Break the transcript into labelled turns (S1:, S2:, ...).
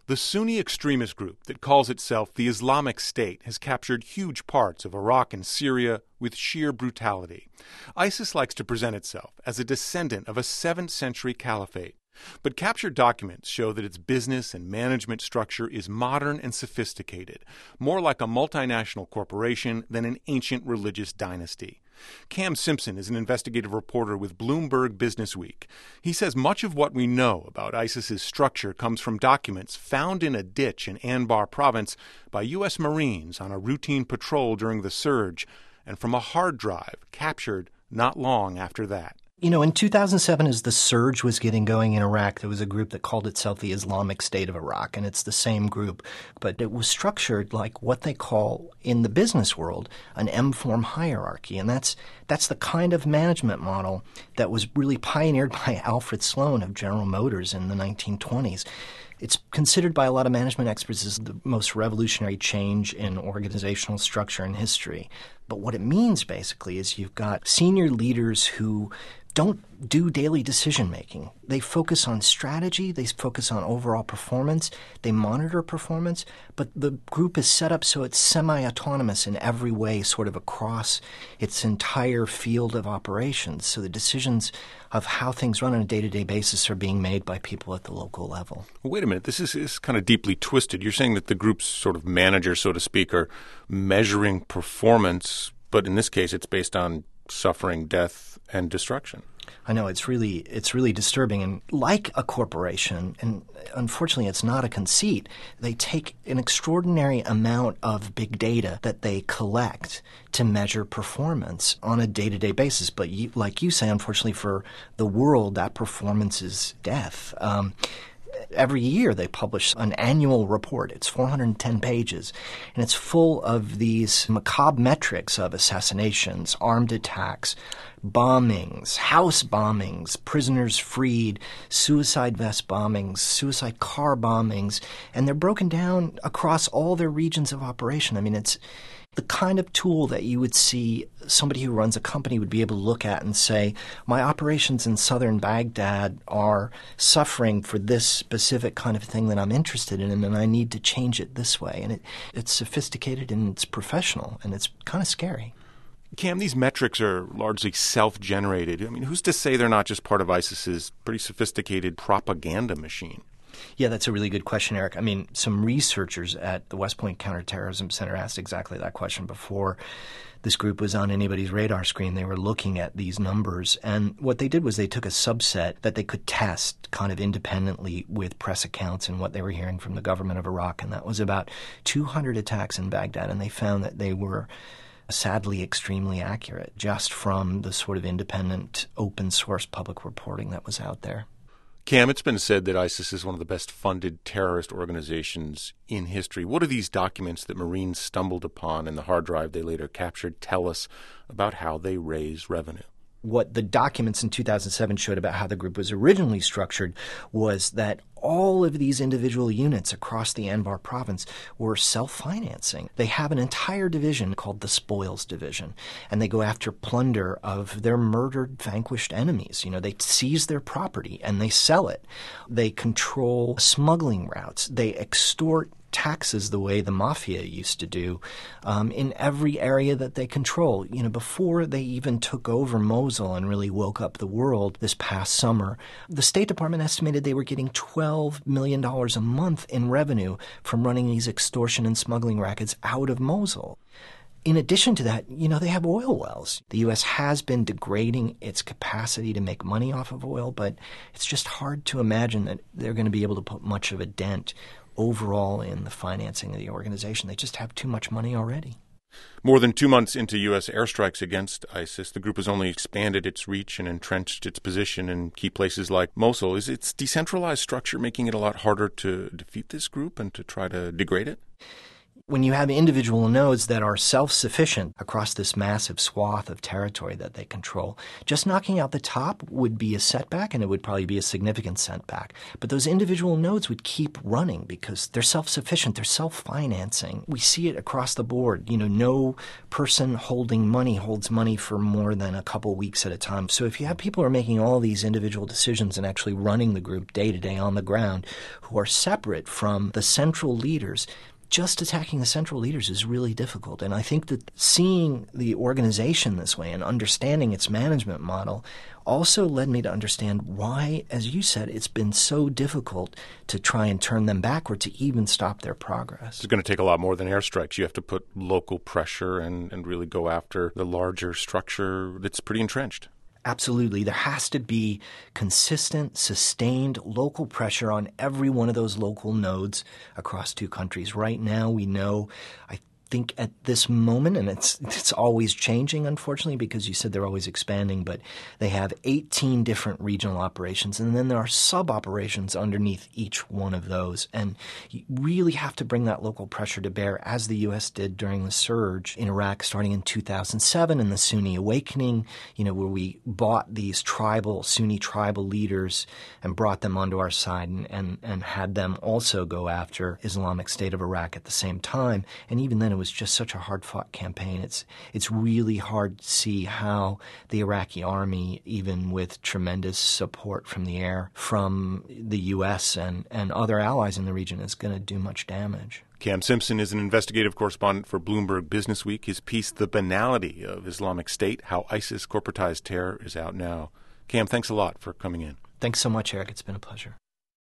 S1: The Sunni extremist group that calls itself the Islamic State has captured huge parts of Iraq and Syria with sheer brutality. ISIS likes to present itself as a descendant of a 7th century caliphate. But captured documents show that its business and management structure is modern and sophisticated, more like a multinational corporation than an ancient religious dynasty. Cam Simpson is an investigative reporter with Bloomberg Businessweek. He says much of what we know about ISIS's structure comes from documents found in a ditch in Anbar province by U.S. Marines on a routine patrol during the surge, and from a hard drive captured not long after that.
S2: You know, in 2007, as the surge was getting going in Iraq, there was a group that called itself the Islamic State of Iraq, and it's the same group. But it was structured like what they call in the business world an M-form hierarchy, and that's the kind of management model that was really pioneered by Alfred Sloan of General Motors in the 1920s. It's considered by a lot of management experts as the most revolutionary change in organizational structure in history. But what it means basically is you've got senior leaders who don't do daily decision-making. They focus on strategy. They focus on overall performance. They monitor performance. But the group is set up so it's semi-autonomous in every way, sort of across its entire field of operations. So the decisions of how things run on a day-to-day basis are being made by people at the local level.
S1: Well, wait a minute. This is kind of deeply twisted. You're saying that the group's sort of managers, so to speak, are measuring performance, but in this case it's based on suffering, death, and destruction.
S2: I know, it's really disturbing. And like a corporation, and unfortunately it's not a conceit, they take an extraordinary amount of big data that they collect to measure performance on a day-to-day basis. But like you say, unfortunately for the world, that performance is death. Every year they publish an annual report. It's 410 pages, and it's full of these macabre metrics of assassinations, armed attacks, bombings, house bombings, prisoners freed, suicide vest bombings, suicide car bombings, and they're broken down across all their regions of operation. I mean, it's the kind of tool that you would see somebody who runs a company would be able to look at and say, my operations in southern Baghdad are suffering for this specific kind of thing that I'm interested in, and I need to change it this way. And it's sophisticated and it's professional, and it's kind of scary.
S1: Cam, these metrics are largely self-generated. I mean, who's to say they're not just part of ISIS's pretty sophisticated propaganda machine?
S2: Yeah, that's a really good question, Eric. I mean, some researchers at the West Point Counterterrorism Center asked exactly that question before this group was on anybody's radar screen. They were looking at these numbers, and what they did was they took a subset that they could test kind of independently with press accounts and what they were hearing from the government of Iraq, and that was about 200 attacks in Baghdad, and they found that they were sadly extremely accurate just from the sort of independent, open-source public reporting that was out there.
S1: Cam, it's been said that ISIS is one of the best-funded terrorist organizations in history. What do these documents that Marines stumbled upon in the hard drive they later captured tell us about how they raise revenue?
S2: What the documents in 2007 showed about how the group was originally structured was that all of these individual units across the Anbar province were self-financing. They have an entire division called the Spoils Division, and they go after plunder of their murdered, vanquished enemies. You know, they seize their property and they sell it. They control smuggling routes. They extort taxes the way the mafia used to do in every area that they control. You know, before they even took over Mosul and really woke up the world this past summer, the State Department estimated they were getting $12 million a month in revenue from running these extortion and smuggling rackets out of Mosul. In addition to that, you know, they have oil wells. The U.S. has been degrading its capacity to make money off of oil, but it's just hard to imagine that they're going to be able to put much of a dent overall in the financing of the organization. They just have too much money already.
S1: More than 2 months into U.S. airstrikes against ISIS, the group has only expanded its reach and entrenched its position in key places like Mosul. Is its decentralized structure making it a lot harder to defeat this group and to try to degrade it?
S2: when you have individual nodes that are self-sufficient across this massive swath of territory that they control, just knocking out the top would be a setback, and it would probably be a significant setback. But those individual nodes would keep running because they're self-sufficient, they're self-financing. We see it across the board. No person holding money holds money for more than a couple weeks at a time. So if you have people who are making all these individual decisions and actually running the group day to day on the ground, who are separate from the central leaders, just attacking the central leaders is really difficult. And I think that seeing the organization this way and understanding its management model also led me to understand why, as you said, it's been so difficult to try and turn them backward, to even stop their progress.
S1: It's going to take a lot more than airstrikes. You have to put local pressure and really go after the larger structure that's pretty entrenched.
S2: Absolutely. There has to be consistent, sustained local pressure on every one of those local nodes across two countries. Right now, we know, I think at this moment, and it's always changing, unfortunately, because you said they're always expanding, but they have 18 different regional operations, and then there are sub-operations underneath each one of those. And you really have to bring that local pressure to bear, as the U.S. did during the surge in Iraq starting in 2007 and the Sunni awakening, where we bought these Sunni tribal leaders and brought them onto our side and had them also go after Islamic State of Iraq at the same time. And even then, it was just such a hard-fought campaign. It's really hard to see how the Iraqi army, even with tremendous support from the air from the U.S. and other allies in the region, is going to do much damage.
S1: Cam Simpson is an investigative correspondent for Bloomberg Businessweek. His piece, The Banality of Islamic State, How ISIS Corporatized Terror, is out now. Cam, thanks a lot for coming in.
S2: Thanks so much, Eric. It's been a pleasure.